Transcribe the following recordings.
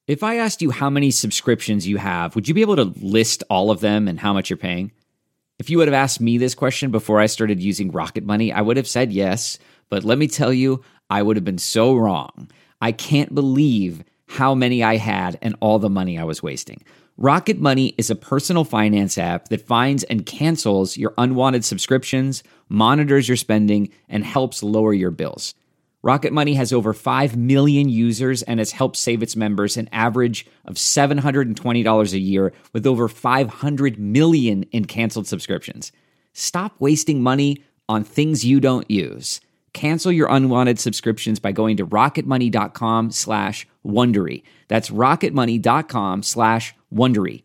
If I asked you how many subscriptions you have, would you be able to list all of them and how much you're paying? If you would have asked me this question before I started using Rocket Money, I would have said yes, but let me tell you, I would have been so wrong. I can't believe how many I had and all the money I was wasting. Rocket Money is a personal finance app that finds and cancels your unwanted subscriptions, monitors your spending, and helps lower your bills. Rocket Money has over 5 million users and has helped save its members an average of $720 a year with over 500 million in canceled subscriptions. Stop wasting money on things you don't use. Cancel your unwanted subscriptions by going to rocketmoney.com/Wondery. That's rocketmoney.com/Wondery.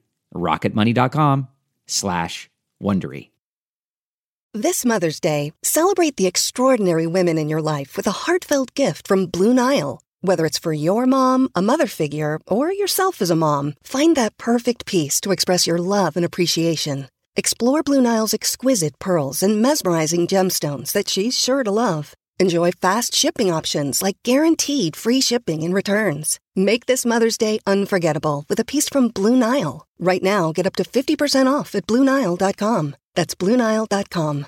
rocketmoney.com/Wondery. This Mother's Day, celebrate the extraordinary women in your life with a heartfelt gift from Blue Nile. Whether it's for your mom, a mother figure, or yourself as a mom, find that perfect piece to express your love and appreciation. Explore Blue Nile's exquisite pearls and mesmerizing gemstones that she's sure to love. Enjoy fast shipping options like guaranteed free shipping and returns. Make this Mother's Day unforgettable with a piece from Blue Nile. Right now, get up to 50% off at BlueNile.com. That's BlueNile.com.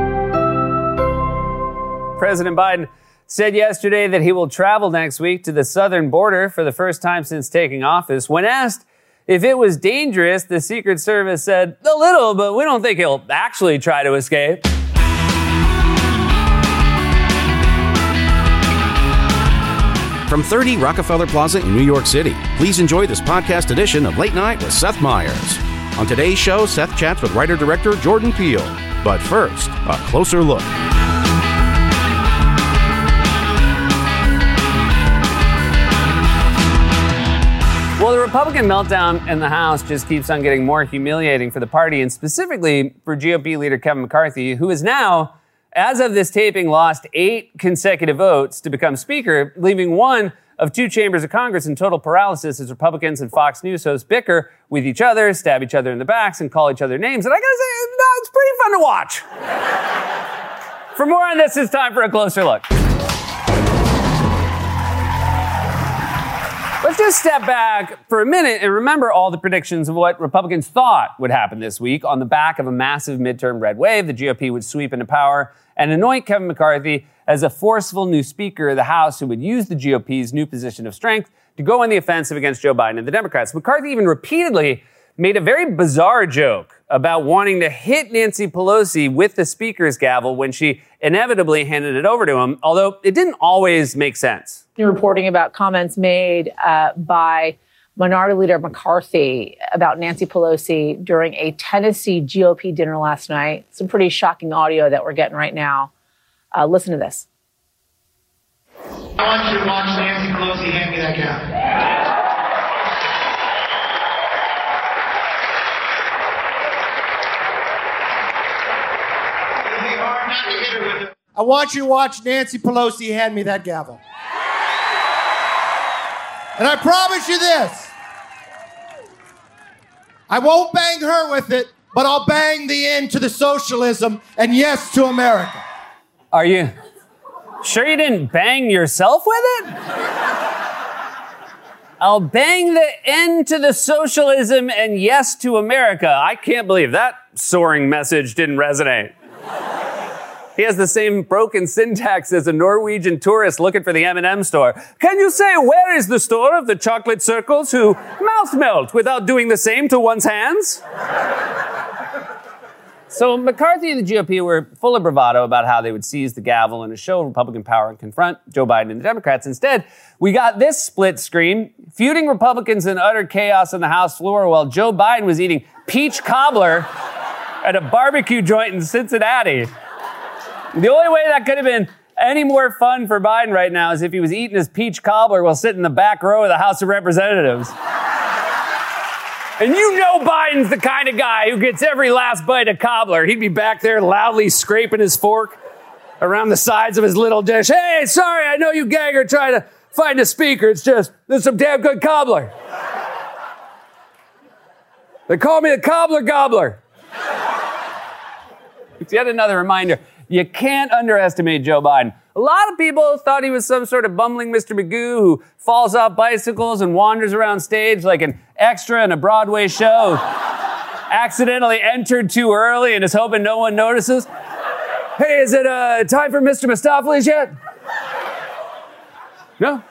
President Biden said yesterday that he will travel next week to the southern border for the first time since taking office. When asked if it was dangerous, the Secret Service said, "A little, but we don't think he'll actually try to escape." From 30 Rockefeller Plaza in New York City, please enjoy this podcast edition of Late Night with Seth Meyers. On today's show, Seth chats with writer-director Jordan Peele. But first, a closer look. Well, the Republican meltdown in the House just keeps on getting more humiliating for the party, and specifically for GOP leader Kevin McCarthy, who is now, as of this taping, lost 8 consecutive votes to become Speaker, leaving one of 2 chambers of Congress in total paralysis as Republicans and Fox News hosts bicker with each other, stab each other in the backs, and call each other names. And I gotta say, no, it's pretty fun to watch. For more on this, it's time for a closer look. Let's just step back for a minute and remember all the predictions of what Republicans thought would happen this week. On the back of a massive midterm red wave, the GOP would sweep into power and anoint Kevin McCarthy as a forceful new Speaker of the House who would use the GOP's new position of strength to go on the offensive against Joe Biden and the Democrats. McCarthy even repeatedly made a very bizarre joke about wanting to hit Nancy Pelosi with the Speaker's gavel when she inevitably handed it over to him, although it didn't always make sense. Reporting about comments made by Minority Leader McCarthy about Nancy Pelosi during a Tennessee GOP dinner last night. Some pretty shocking audio that we're getting right now. Listen to this. I want you to watch Nancy Pelosi hand me that gavel. It'll be hard not to hit her with it. I want you to watch Nancy Pelosi hand me that gavel. And I promise you this, I won't bang her with it, but I'll bang the end to the socialism and yes to America. Are you sure you didn't bang yourself with it? I'll bang the end to the socialism and yes to America. I can't believe that soaring message didn't resonate. He has the same broken syntax as a Norwegian tourist looking for the M&M store. Can you say where is the store of the chocolate circles who mouth melt without doing the same to one's hands? So McCarthy and the GOP were full of bravado about how they would seize the gavel and show Republican power and confront Joe Biden and the Democrats. Instead, we got this split screen, feuding Republicans in utter chaos on the House floor while Joe Biden was eating peach cobbler at a barbecue joint in Cincinnati. The only way that could have been any more fun for Biden right now is if he was eating his peach cobbler while sitting in the back row of the House of Representatives. And you know Biden's the kind of guy who gets every last bite of cobbler. He'd be back there loudly scraping his fork around the sides of his little dish. Hey, sorry, I know you gang are trying to find a speaker. It's just, there's some damn good cobbler. They call me the cobbler gobbler. It's yet another reminder. You can't underestimate Joe Biden. A lot of people thought he was some sort of bumbling Mr. Magoo who falls off bicycles and wanders around stage like an extra in a Broadway show, accidentally entered too early and is hoping no one notices. Hey, is it time for Mr. Mistopheles yet? No?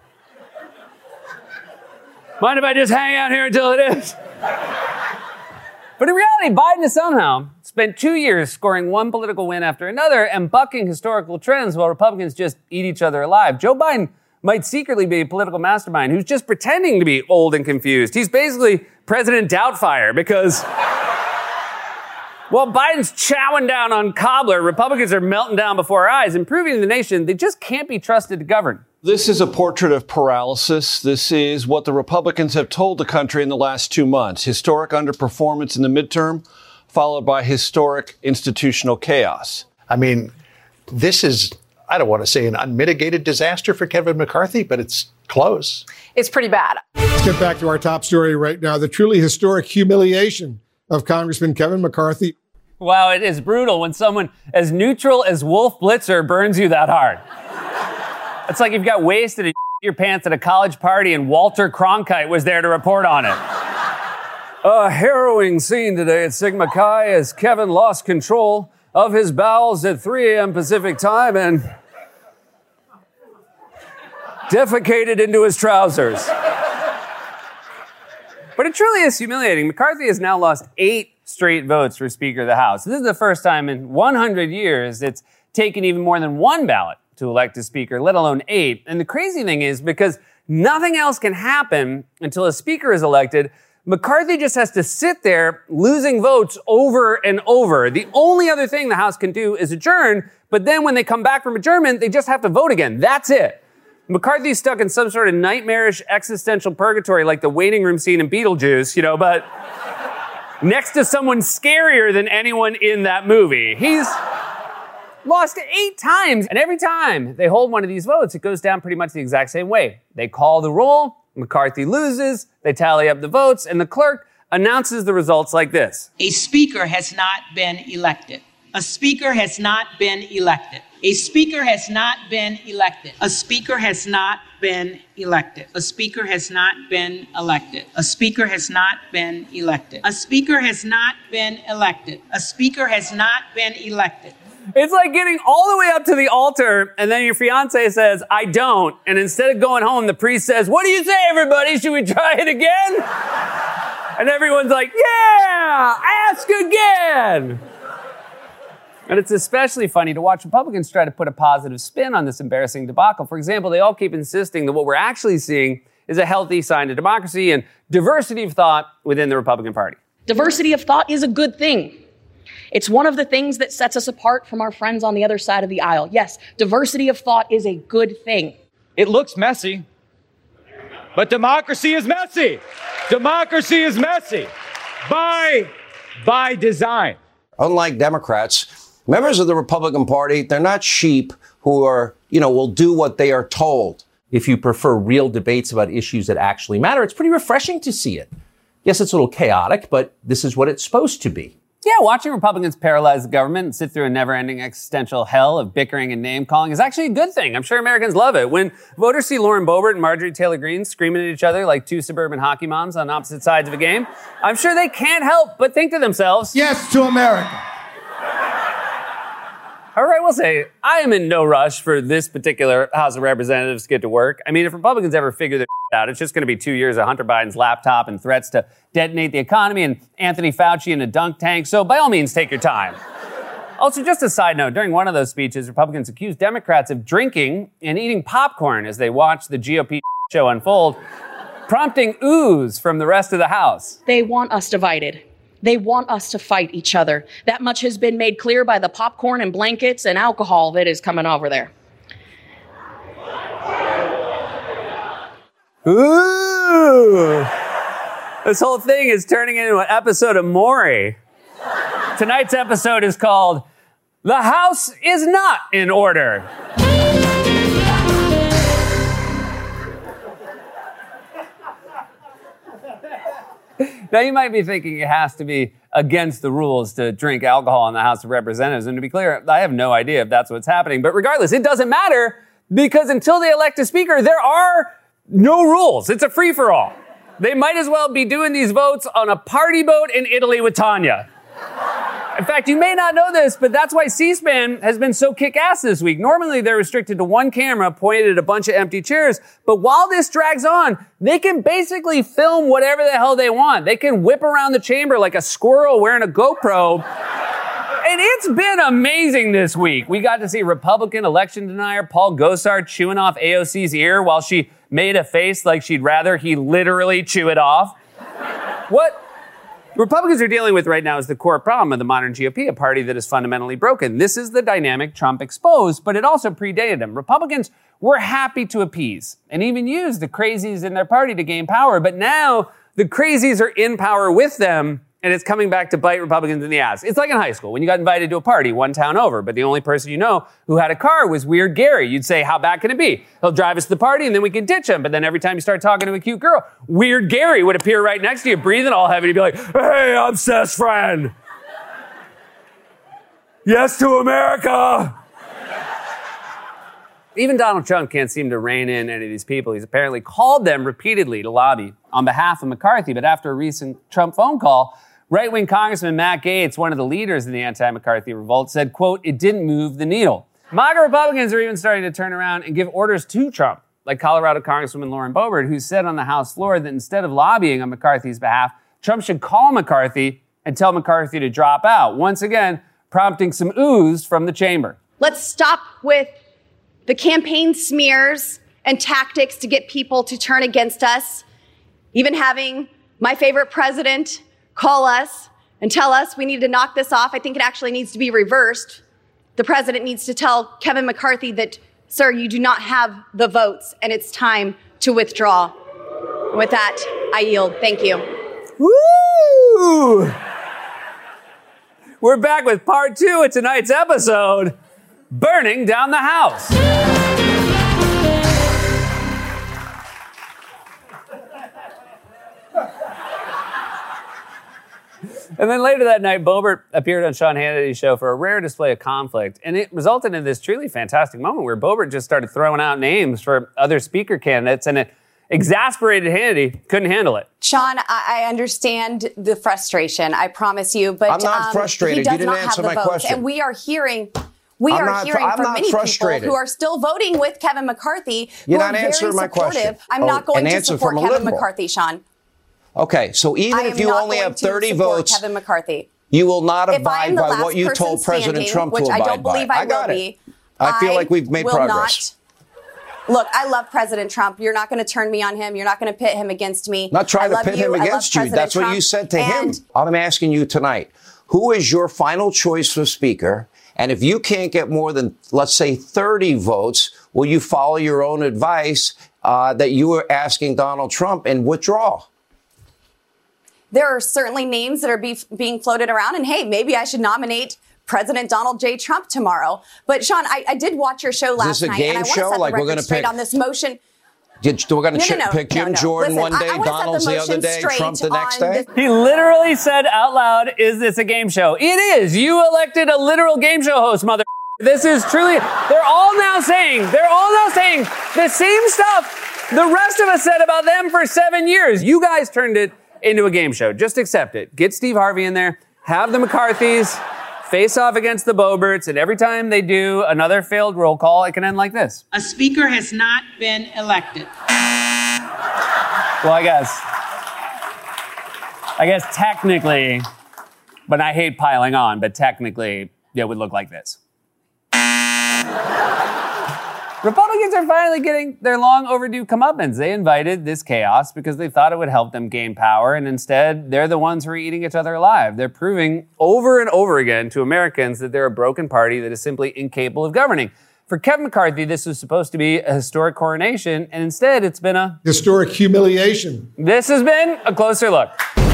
Mind if I just hang out here until it is? But in reality, Biden has somehow spent 2 years scoring one political win after another and bucking historical trends while Republicans just eat each other alive. Joe Biden might secretly be a political mastermind who's just pretending to be old and confused. He's basically President Doubtfire because while Biden's chowing down on Cobbler, Republicans are melting down before our eyes and proving to the nation they just can't be trusted to govern. This is a portrait of paralysis. This is what the Republicans have told the country in the last 2 months. Historic underperformance in the midterm, followed by historic institutional chaos. I mean, this is, I don't want to say an unmitigated disaster for Kevin McCarthy, but it's close. It's pretty bad. Let's get back to our top story right now. The truly historic humiliation of Congressman Kevin McCarthy. Wow, it is brutal when someone as neutral as Wolf Blitzer burns you that hard. It's like you've got wasted and your pants at a college party and Walter Cronkite was there to report on it. A harrowing scene today at Sigma Chi as Kevin lost control of his bowels at 3 a.m. Pacific time and defecated into his trousers. But it truly is humiliating. McCarthy has now lost 8 straight votes for Speaker of the House. This is the first time in 100 years it's taken even more than 1 ballot to elect a speaker, let alone 8. And the crazy thing is, because nothing else can happen until a speaker is elected, McCarthy just has to sit there losing votes over and over. The only other thing the House can do is adjourn, but then when they come back from adjournment, they just have to vote again. That's it. McCarthy's stuck in some sort of nightmarish existential purgatory like the waiting room scene in Beetlejuice, but next to someone scarier than anyone in that movie. He's lost 8 times, and every time they hold one of these votes, it goes down pretty much the exact same way. They call the roll, McCarthy loses, they tally up the votes, and the clerk announces the results like this. A speaker has not been elected. A speaker has not been elected. A speaker has not been elected. A speaker has not been elected. A speaker has not been elected. A speaker has not been elected. A speaker has not been elected. A speaker has not been elected. It's like getting all the way up to the altar, and then your fiance says, I don't. And instead of going home, the priest says, what do you say, everybody? Should we try it again? And everyone's like, yeah, ask again. And it's especially funny to watch Republicans try to put a positive spin on this embarrassing debacle. For example, they all keep insisting that what we're actually seeing is a healthy sign of democracy and diversity of thought within the Republican Party. Diversity of thought is a good thing. It's one of the things that sets us apart from our friends on the other side of the aisle. Yes, diversity of thought is a good thing. It looks messy, but democracy is messy. Democracy is messy by design. Unlike Democrats, members of the Republican Party, they're not sheep who are, will do what they are told. If you prefer real debates about issues that actually matter, it's pretty refreshing to see it. Yes, it's a little chaotic, but this is what it's supposed to be. Yeah, watching Republicans paralyze the government and sit through a never-ending existential hell of bickering and name-calling is actually a good thing. I'm sure Americans love it. When voters see Lauren Boebert and Marjorie Taylor Greene screaming at each other like 2 suburban hockey moms on opposite sides of a game, I'm sure they can't help but think to themselves, yes to America. All right, we'll say, I am in no rush for this particular House of Representatives to get to work. I mean, if Republicans ever figure their out, it's just going to be 2 years of Hunter Biden's laptop and threats to detonate the economy and Anthony Fauci in a dunk tank. So by all means, take your time. Also, just a side note, during one of those speeches, Republicans accused Democrats of drinking and eating popcorn as they watched the GOP show unfold, prompting oohs from the rest of the House. They want us divided. They want us to fight each other. That much has been made clear by the popcorn and blankets and alcohol that is coming over there. Ooh. This whole thing is turning into an episode of Maury. Tonight's episode is called The House is Not in Order. Now, you might be thinking it has to be against the rules to drink alcohol in the House of Representatives. And to be clear, I have no idea if that's what's happening. But regardless, it doesn't matter because until they elect a speaker, there are no rules. It's a free-for-all. They might as well be doing these votes on a party boat in Italy with Tanya. In fact, you may not know this, but that's why C-SPAN has been so kick-ass this week. Normally, they're restricted to one camera pointed at a bunch of empty chairs. But while this drags on, they can basically film whatever the hell they want. They can whip around the chamber like a squirrel wearing a GoPro. And it's been amazing this week. We got to see Republican election denier Paul Gosar chewing off AOC's ear while she made a face like she'd rather he literally chew it off. What Republicans are dealing with right now is the core problem of the modern GOP, a party that is fundamentally broken. This is the dynamic Trump exposed, but it also predated him. Republicans were happy to appease and even use the crazies in their party to gain power, but now the crazies are in power with them, and it's coming back to bite Republicans in the ass. It's like in high school when you got invited to a party one town over, but the only person you know who had a car was Weird Gary. You'd say, how bad can it be? He'll drive us to the party and then we can ditch him. But then every time you start talking to a cute girl, Weird Gary would appear right next to you, breathing all heavy. He'd be like, hey, I'm Seth's friend. Yes to America. Even Donald Trump can't seem to rein in any of these people. He's apparently called them repeatedly to lobby on behalf of McCarthy. But after a recent Trump phone call, right-wing Congressman Matt Gaetz, one of the leaders in the anti-McCarthy revolt, said, quote, it didn't move the needle. MAGA Republicans are even starting to turn around and give orders to Trump, like Colorado Congresswoman Lauren Boebert, who said on the House floor that instead of lobbying on McCarthy's behalf, Trump should call McCarthy and tell McCarthy to drop out, once again prompting some oohs from the chamber. Let's stop with the campaign smears and tactics to get people to turn against us, even having my favorite president call us and tell us we need to knock this off. I think it actually needs to be reversed. The president needs to tell Kevin McCarthy that, sir, you do not have the votes and it's time to withdraw. With that, I yield. Thank you. Woo! We're back with part 2 of tonight's episode, Burning Down the House. And then later that night, Boebert appeared on Sean Hannity's show for a rare display of conflict. And it resulted in this truly fantastic moment where Boebert just started throwing out names for other speaker candidates, and it exasperated Hannity. Couldn't handle it. Sean, I understand the frustration, I promise you. But I'm not frustrated. He does you didn't not answer have the my votes. question. And we are hearing from many people who are still voting with Kevin McCarthy. You're who not are answering very my question. supportive. I'm not going to support Kevin liberal. McCarthy, Sean. Okay, so even if you only have 30 votes, Kevin McCarthy. You will not If abide I'm the by last what you person told President standing, Trump to which abide I don't believe by. I will be. I feel like we've made will progress. Look, I love President Trump. You're not going to turn me on him. You're not going to pit him against me. Not trying to pit him against you. That's what you said to him. I'm asking you tonight, who is your final choice for Speaker? And if you can't get more than, let's say, 30 votes, will you follow your own advice that you were asking Donald Trump and withdraw? There are certainly names that are being floated around. And hey, maybe I should nominate President Donald J. Trump tomorrow. But Sean, I did watch your show last night, and I want to set the record straight on this motion. We're going to pick Jim Jordan one day, Donald's the other day, Trump the next day? He literally said out loud, is this a game show? It is. You elected a literal game show host, mother. This is truly, they're all now saying the same stuff the rest of us said about them for 7 years. You guys turned it into a game show. Just accept it. Get Steve Harvey in there. Have the McCarthys face off against the Boeberts, and every time they do another failed roll call, it can end like this. A speaker has not been elected. Well, I guess technically, but I hate piling on, but technically it would look like this. Republicans are finally getting their long overdue comeuppance. They invited this chaos because they thought it would help them gain power, and instead, they're the ones who are eating each other alive. They're proving over and over again to Americans that they're a broken party that is simply incapable of governing. For Kevin McCarthy, this was supposed to be a historic coronation, and instead, it's been a historic humiliation. This has been a closer look.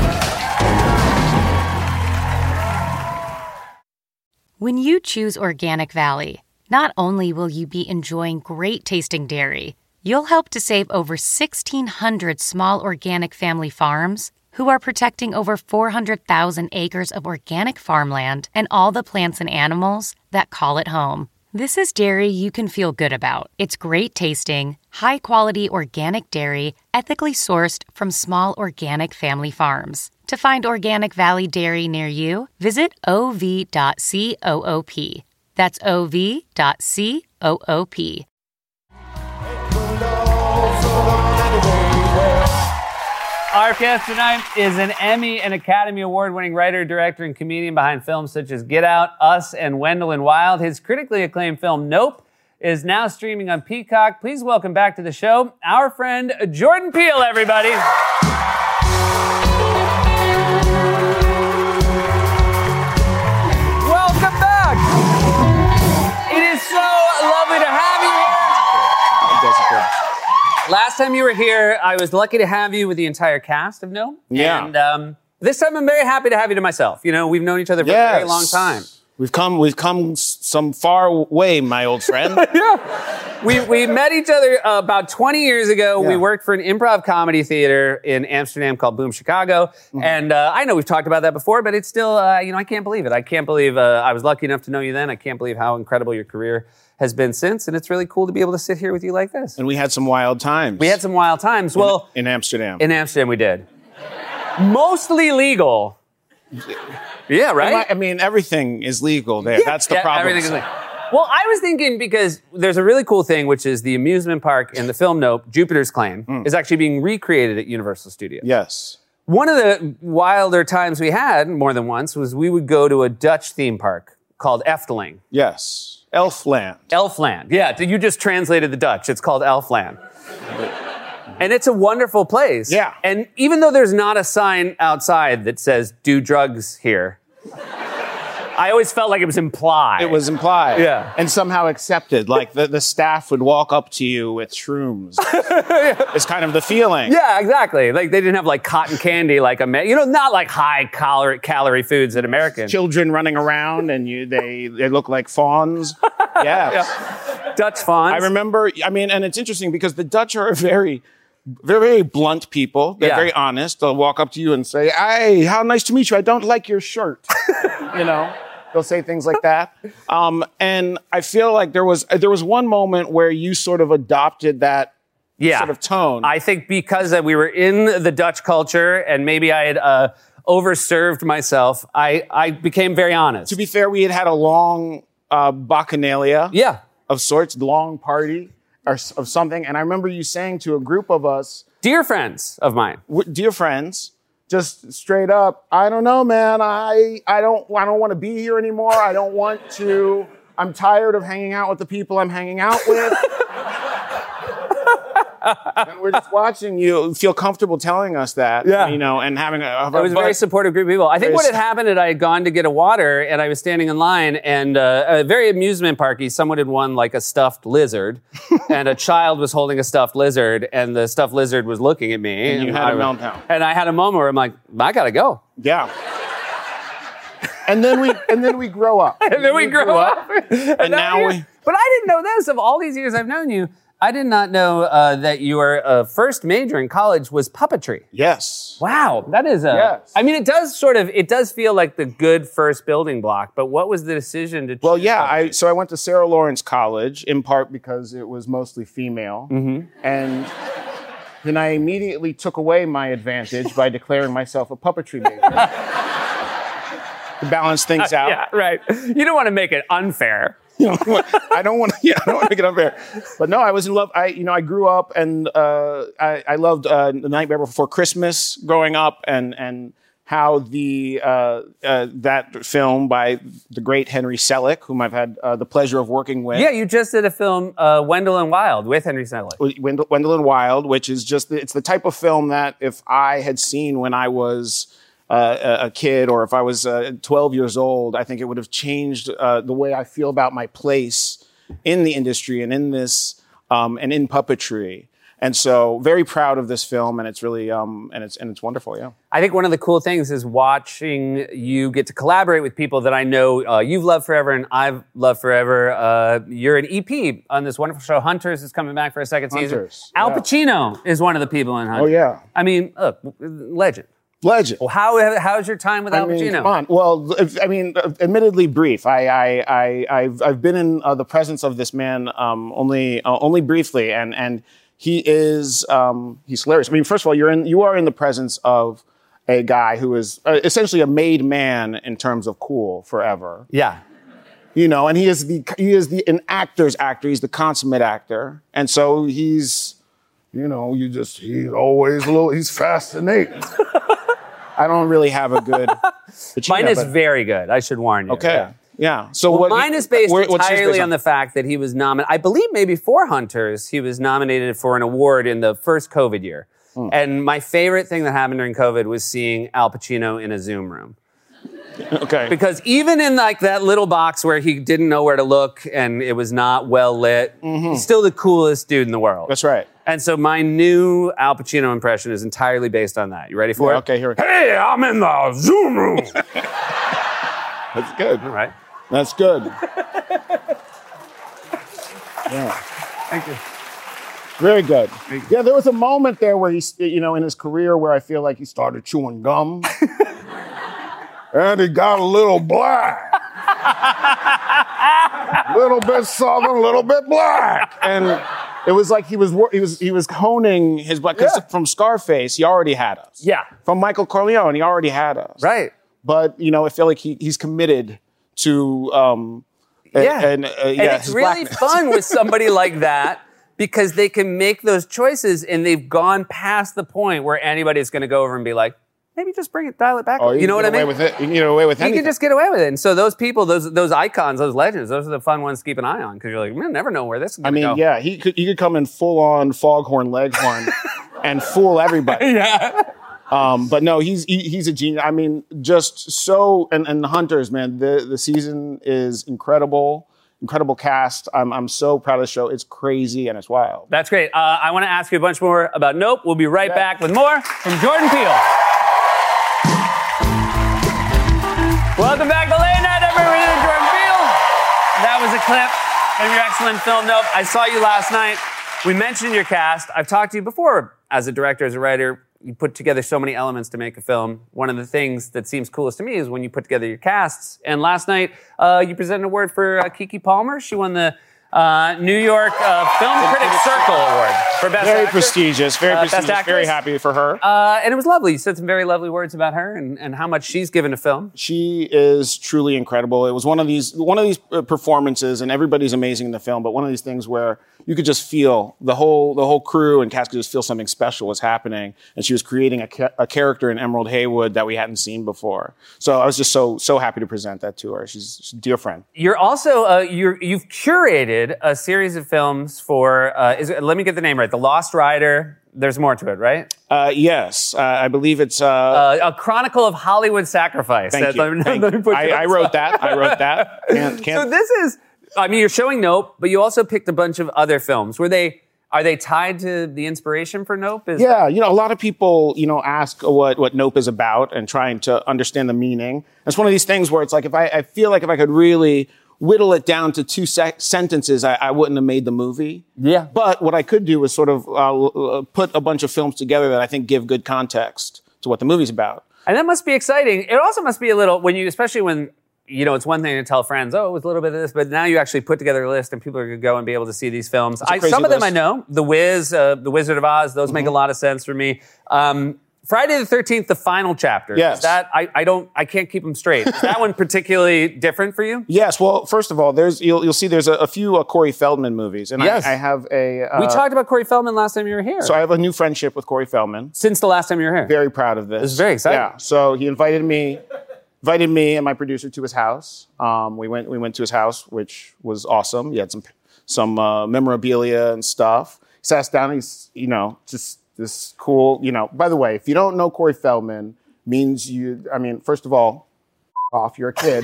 When you choose Organic Valley, not only will you be enjoying great tasting dairy, you'll help to save over 1,600 small organic family farms who are protecting over 400,000 acres of organic farmland and all the plants and animals that call it home. This is dairy you can feel good about. It's great tasting, high-quality organic dairy, ethically sourced from small organic family farms. To find Organic Valley Dairy near you, visit ov.coop. That's ov.coop. Our guest tonight is an Emmy and Academy Award-winning writer, director, and comedian behind films such as Get Out, Us, and Wendell and Wild. His critically acclaimed film, Nope, is now streaming on Peacock. Please welcome back to the show our friend Jordan Peele, everybody. Welcome back. It is so lovely to have you here. Last time you were here, I was lucky to have you with the entire cast of Nope. Yeah. And this time I'm very happy to have you to myself. You know, we've known each other for a very long time. We've come some far way, my old friend. Yeah. We met each other about 20 years ago. Yeah. We worked for an improv comedy theater in Amsterdam called Boom Chicago. Mm-hmm. And I know we've talked about that before, but it's still, I can't believe it. I can't believe I was lucky enough to know you then. I can't believe how incredible your career has been since, and it's really cool to be able to sit here with you like this. And we had some wild times. Well, in Amsterdam. In Amsterdam, we did. Mostly legal. Yeah, right? I mean, everything is legal there. Yeah, that's the problem. Everything is legal. Well, I was thinking because there's a really cool thing, which is the amusement park in the film Nope, Jupiter's Claim, is actually being recreated at Universal Studios. Yes. One of the wilder times we had, more than once, was we would go to a Dutch theme park called Efteling. Yes. Elfland. Elfland. Yeah, you just translated the Dutch. It's called Elfland. And it's a wonderful place. Yeah. And even though there's not a sign outside that says, do drugs here, I always felt like it was implied. It was implied. Yeah. And somehow accepted. Like the staff would walk up to you with shrooms. It's kind of the feeling. Yeah, exactly. Like they didn't have like cotton candy like not like high calorie foods that Americans. Children running around and they look like fawns. Yeah. Dutch fawns. I remember, and it's interesting because the Dutch are very, very blunt people. They're very honest. They'll walk up to you and say, "Hey, how nice to meet you. I don't like your shirt." They'll say things like that. And I feel like there was one moment where you sort of adopted that sort of tone. I think because we were in the Dutch culture and maybe I had overserved myself, I became very honest. To be fair, we had a long bacchanalia of sorts, long party or of something. And I remember you saying to a group of us, dear friends of mine, dear friends, just straight up, I don't know, man. I don't want to be here anymore. I don't want to. I'm tired of hanging out with the people I'm hanging out with. And we're just watching you feel comfortable telling us that, and having a it was a very supportive group of people. I think what had happened is I had gone to get a water and I was standing in line and a very amusement parky, someone had won like a stuffed lizard and a child was holding a stuffed lizard and the stuffed lizard was looking at me. And you had a meltdown. And I had a moment where I'm like, I gotta go. Yeah. And then we grow up. And then we grow up. And now we... But I didn't know this. Of all these years I've known you, I did not know that your first major in college was puppetry. Yes. Wow. That is yes. I mean, it does feel like the good first building block, but what was the decision to choose? Well, yeah, so I went to Sarah Lawrence College, in part because it was mostly female. Mm-hmm. And then I immediately took away my advantage by declaring myself a puppetry major. To balance things out. Yeah, right. You don't want to make it unfair. I don't want to make it unfair. But no, I was in love. I grew up and I loved The Nightmare Before Christmas growing up and how that film by the great Henry Selick, whom I've had the pleasure of working with. Yeah, you just did a film, Wendell and Wild, with Henry Selick. Wendell and Wild, which is it's the type of film that if I had seen when I was a kid, or if I was 12 years old, I think it would have changed the way I feel about my place in the industry and in this and in puppetry. And so, very proud of this film, and it's really and it's wonderful. Yeah, I think one of the cool things is watching you get to collaborate with people that I know you've loved forever and I've loved forever. You're an EP on this wonderful show. Hunters is coming back for a second season. Al Pacino is one of the people in Hunters. Oh yeah, I mean, look, legend. Legend. Well, how's your time with Al Pacino? Come on. Well, admittedly brief. I've been in the presence of this man only briefly, and he is he's hilarious. I mean, first of all, you are in the presence of a guy who is essentially a made man in terms of cool forever. Yeah. And he is an actor's actor. He's the consummate actor, and so he's always he's fascinating. I don't really have a good Pacino. Mine is very good. I should warn you. Okay. Yeah. So mine is based entirely on the fact that he was nominated. I believe maybe for Hunters, he was nominated for an award in the first COVID year. And my favorite thing that happened during COVID was seeing Al Pacino in a Zoom room. Okay. Because even in like that little box where he didn't know where to look and it was not well lit, he's still the coolest dude in the world. That's right. And so my new Al Pacino impression is entirely based on that. You ready for it? Okay, here we go. Hey, I'm in the Zoom room. That's good. All right. That's good. Yeah. Thank you. Very good. Yeah, there was a moment there where he's, in his career where I feel like he started chewing gum. And he got a little black. A little bit southern, a little bit black. And it was like he was honing his black. Because from Scarface, he already had us. Yeah. From Michael Corleone, he already had us. Right. But, I feel like he's committed to and it's really blackness. fun with somebody like that because they can make those choices and they've gone past the point where anybody's going to go over and be like, maybe just dial it back. Oh, you know what I mean? With it. You can get away with anything. You can just get away with it. And so those people, those icons, those legends, those are the fun ones to keep an eye on because you're like, man, never know where this is going to go. Yeah, he could come in full on Foghorn Leghorn and fool everybody. Yeah. But no, he's a genius. I mean, just so and Hunters, man, the season is incredible. Incredible cast. I'm so proud of the show. It's crazy and it's wild. That's great. I want to ask you a bunch more about Nope. We'll be right back with more from Jordan Peele. Welcome back to Late Night, everybody. Jordan Peele. That was a clip from your excellent film, Nope. I saw you last night. We mentioned your cast. I've talked to you before as a director, as a writer. You put together so many elements to make a film. One of the things that seems coolest to me is when you put together your casts. And last night, you presented an award for Keke Palmer. She won the New York Film Critics Circle Award for Best Very Actor. prestigious. Very prestigious. Best Very happy for her. And it was lovely. You said some very lovely words about her and how much she's given to film. She is truly incredible. It was one of these performances, and everybody's amazing in the film, but one of these things where you could just feel the whole crew and cast could just feel something special was happening, and she was creating a character in Emerald Haywood that we hadn't seen before. So I was just so happy to present that to her. She's a dear friend. You're also you've curated a series of films for let me get the name right. The Lost Rider. There's more to it, right? Yes, I believe it's A Chronicle of Hollywood Sacrifice. Thank you. I wrote that. Can't. So this is. I mean, you're showing Nope, but you also picked a bunch of other films. Are they tied to the inspiration for Nope? Yeah, a lot of people, ask what Nope is about and trying to understand the meaning. It's one of these things where it's like, I feel like if I could really whittle it down to two sentences, I wouldn't have made the movie. Yeah. But what I could do is sort of put a bunch of films together that I think give good context to what the movie's about. And that must be exciting. It also must be a little, especially when, it's one thing to tell friends, oh, it was a little bit of this, but now you actually put together a list and people are going to go and be able to see these films. Some of them I know. The Wiz, The Wizard of Oz, those make a lot of sense for me. Friday the 13th, the final chapter. Yes. Is that, I can't keep them straight. Is that one particularly different for you? Yes. Well, first of all, you'll see there's a few Corey Feldman movies. And yes. I have a... we talked about Corey Feldman last time you were here. So I have a new friendship with Corey Feldman. Since the last time you were here. Very proud of this. This is very exciting. Yeah. So he invited me and my producer to his house. We went to his house, which was awesome. He had some memorabilia and stuff. He sat us down. He's just this cool. By the way, if you don't know Corey Feldman, means first of all, off, you're a kid.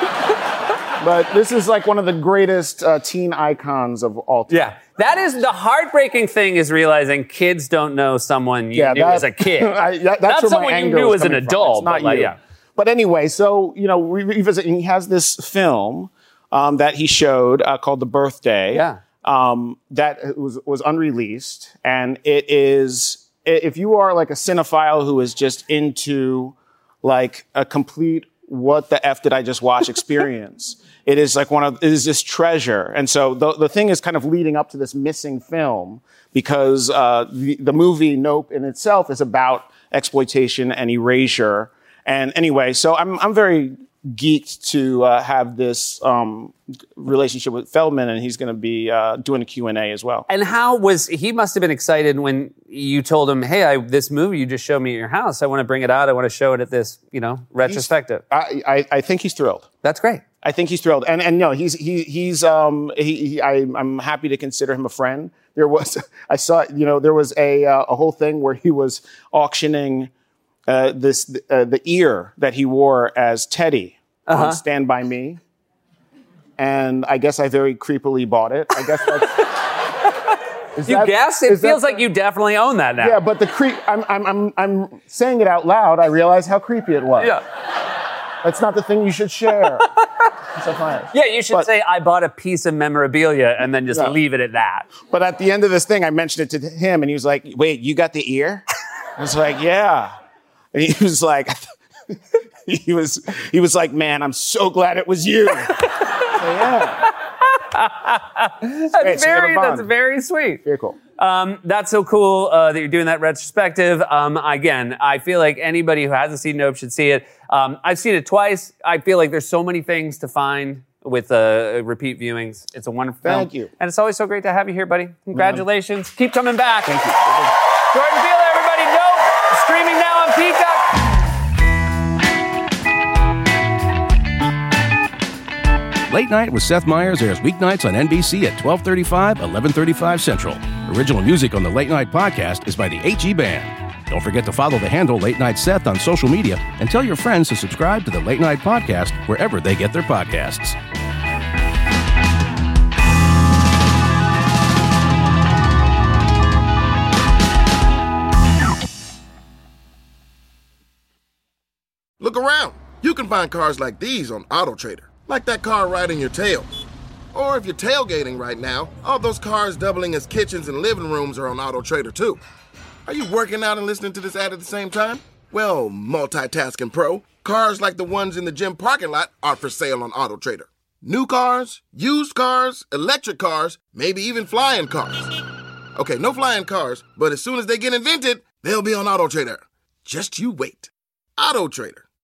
But this is like one of the greatest teen icons of all time. Yeah. That is the heartbreaking thing, is realizing kids don't know someone you knew as a kid. That's not someone you knew as an adult. Not you. Yeah. But anyway, so, we revisit, and he has this film that he showed called The Birthday. Yeah. That was unreleased, and it is if you are like a cinephile who is just into like a complete what the F did I just watch experience, it is this treasure. And so the thing is kind of leading up to this missing film because the movie Nope in itself is about exploitation and erasure. And anyway, so I'm very geeked to have this relationship with Feldman, and he's going to be doing a Q&A as well. And he must have been excited when you told him, hey, this movie you just showed me at your house, I want to bring it out, I want to show it at this, retrospective. I think he's thrilled. That's great. I think he's thrilled. And no, I'm happy to consider him a friend. There was a whole thing where he was auctioning the ear that he wore as Teddy on Stand By Me. And I guess I very creepily bought it. I guess that's... It feels like you definitely own that now. Yeah, but I'm saying it out loud. I realize how creepy it was. Yeah. That's not the thing you should share. Yeah, you should say, I bought a piece of memorabilia and then just leave it at that. But at the end of this thing, I mentioned it to him and he was like, wait, you got the ear? I was like, yeah. And he was like, he was like, man, I'm so glad it was you. So, yeah. That's very sweet. Very cool. That's so cool that you're doing that retrospective. Again, I feel like anybody who hasn't seen Nope should see it. I've seen it twice. I feel like there's so many things to find with repeat viewings. It's a wonderful film. Thank you. And it's always so great to have you here, buddy. Congratulations. Keep coming back. Thank you. Jordan Peele, everybody. Nope. Streaming now on Peacock. Late Night with Seth Meyers airs weeknights on NBC at 12:35, 11:35 Central. Original music on the Late Night podcast is by the HE Band. Don't forget to follow the handle Late Night Seth on social media and tell your friends to subscribe to the Late Night podcast wherever they get their podcasts. Look around. You can find cars like these on AutoTrader. Like that car riding your tail. Or if you're tailgating right now, all those cars doubling as kitchens and living rooms are on AutoTrader too. Are you working out and listening to this ad at the same time? Well, multitasking pro, cars like the ones in the gym parking lot are for sale on AutoTrader. New cars, used cars, electric cars, maybe even flying cars. Okay, no flying cars, but as soon as they get invented, they'll be on AutoTrader. Just you wait. AutoTrader.